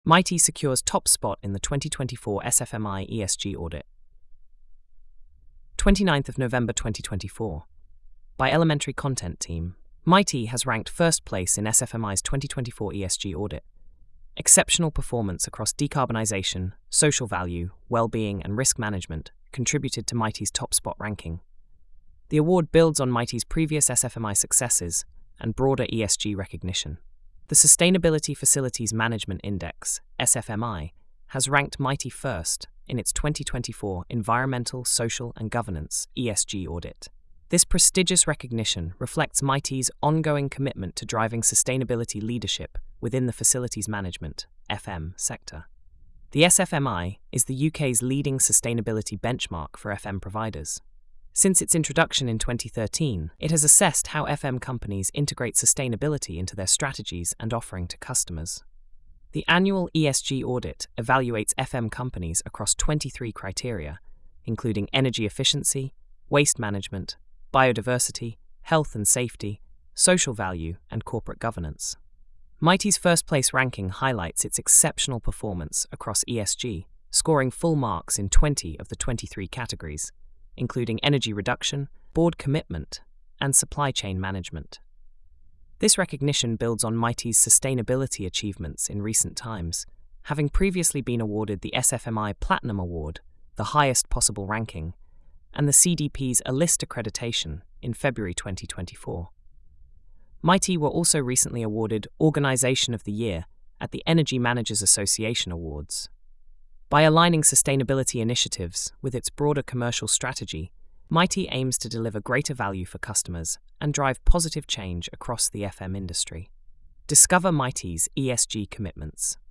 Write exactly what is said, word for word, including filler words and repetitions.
Mighty secures top spot in the twenty twenty-four S F M I E S G audit. twenty-ninth of November twenty twenty-four. By Elementary Content Team, Mighty has ranked first place in S F M I's twenty twenty-four E S G audit. Exceptional performance across decarbonisation, social value, well-being and risk management contributed to Mighty's top spot ranking. The award builds on Mighty's previous S F M I successes and broader E S G recognition. The Sustainability Facilities Management Index, S F M I, has ranked Mighty first in its twenty twenty-four Environmental, Social and Governance E S G audit. This prestigious recognition reflects Mighty's ongoing commitment to driving sustainability leadership within the facilities management F M sector. The S F M I is the U K's leading sustainability benchmark for F M providers. Since its introduction in twenty thirteen, it has assessed how F M companies integrate sustainability into their strategies and offering to customers. The annual E S G audit evaluates F M companies across twenty-three criteria, including energy efficiency, waste management, biodiversity, health and safety, social value, and corporate governance. Mighty's first-place ranking highlights its exceptional performance across E S G, scoring full marks in twenty of the twenty-three categories, including energy reduction, board commitment, and supply chain management. This recognition builds on Mighty's sustainability achievements in recent times, having previously been awarded the S F M I Platinum Award, the highest possible ranking, and the C D P's A List accreditation in February twenty twenty-four. Mighty were also recently awarded Organisation of the Year at the Energy Managers Association Awards. By aligning sustainability initiatives with its broader commercial strategy, Mighty aims to deliver greater value for customers and drive positive change across the F M industry. Discover Mighty's E S G commitments.